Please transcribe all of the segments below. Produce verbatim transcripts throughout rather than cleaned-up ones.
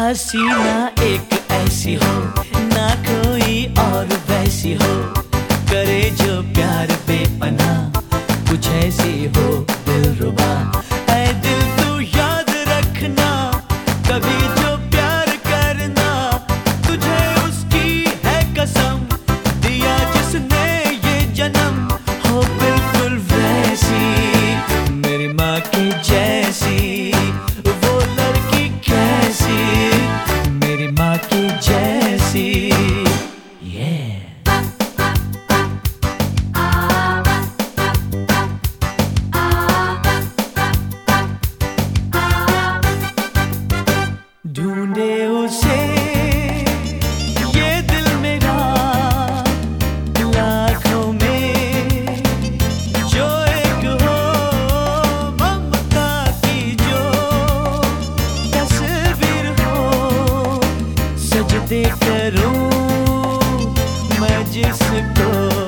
हसीना एक ऐसी हो ना कोई और वैसी हो, करे जो प्यार बेपनाह कुछ ऐसी हो दिलरुबा। ऐ दिल तू याद रखना कभी जो प्यार करना, तुझे उसकी है कसम दिया जिसने ये जन्म। हो बिल्कुल वैसी मेरी माँ की जैसी, वो लड़की कैसी मेरी माँ की जैसी। yeah. ढूंढे उसे ये दिल मेरा लाखों में, जो एक हो ममता की जो तस्वीर हो। सजदे करूं मैं जिसको,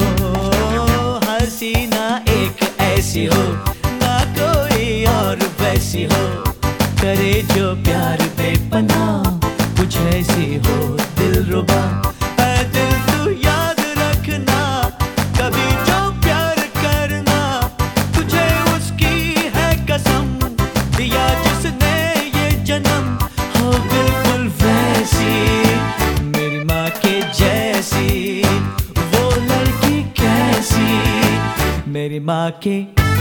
हसीना एक ऐसी हो ना कोई और वैसी हो, करे जो प्यार बेपनाह कुछ ऐसी हो दिलरुबा। ऐ दिल तू याद रखना कभी जो प्यार करना, तुझे उसकी है कसम दिया जिसने ये जन्म। हो बिल्कुल वैसी मेरी माँ के जैसी, वो लड़की कैसी मेरी माँ के।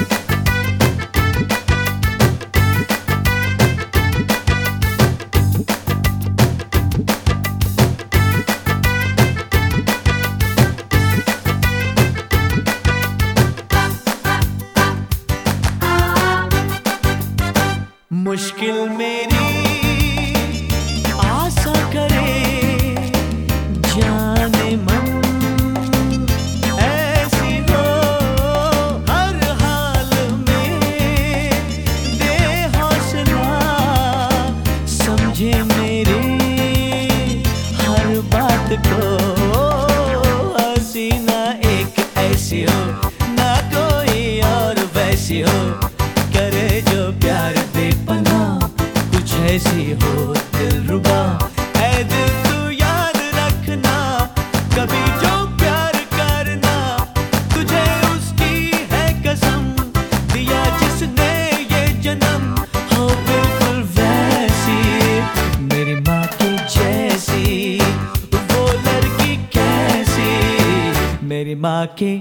मुश्किल मेरी आशा करे जाने मन, ऐसी हो हर हाल में दे हौसला, समझे मेरी हर बात को। हसीना एक ऐसी हो ना कोई और वैसी हो, करे जो प्यार बेपनाह कुछ ऐसी हो दिलरुबा। ऐ दिल तू याद रखना कभी जो प्यार करना, तुझे उसकी है कसम दिया जिसने ये जन्म। हो बिल्कुल वैसी मेरी माँ की जैसी, वो लड़की कैसी मेरी माँ की।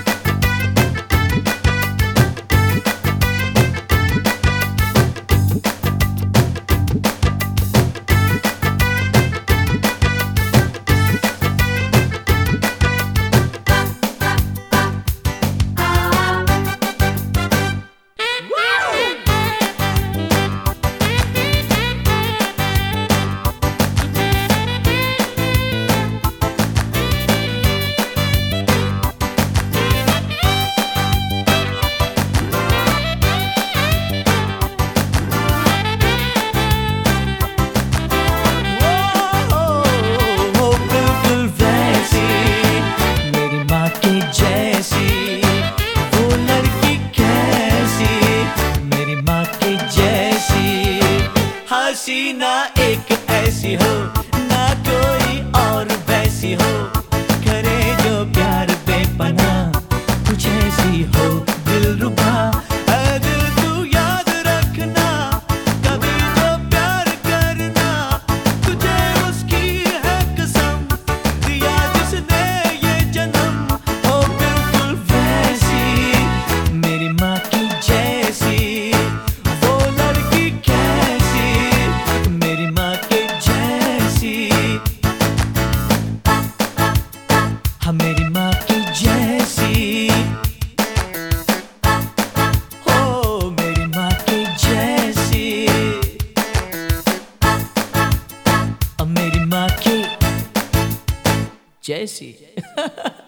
हसीना एक ऐसी हो ना कोई और वैसी हो, करे जो प्यार बेपनाह कुछ ऐसी हो दिलरुबा। ऐ दिल तू याद रखना कभी जो प्यार करना, तुझे उसकी है कसम दिया जिसने ये जन्म। हो बिल्कुल वैसी मेरी माँ की जैसी, वो लड़की कैसी मेरी माँ के जैसी। हाँ मेरी माँ की जैसी, हो मेरी माँ की जैसी, मेरी माँ की जैसी।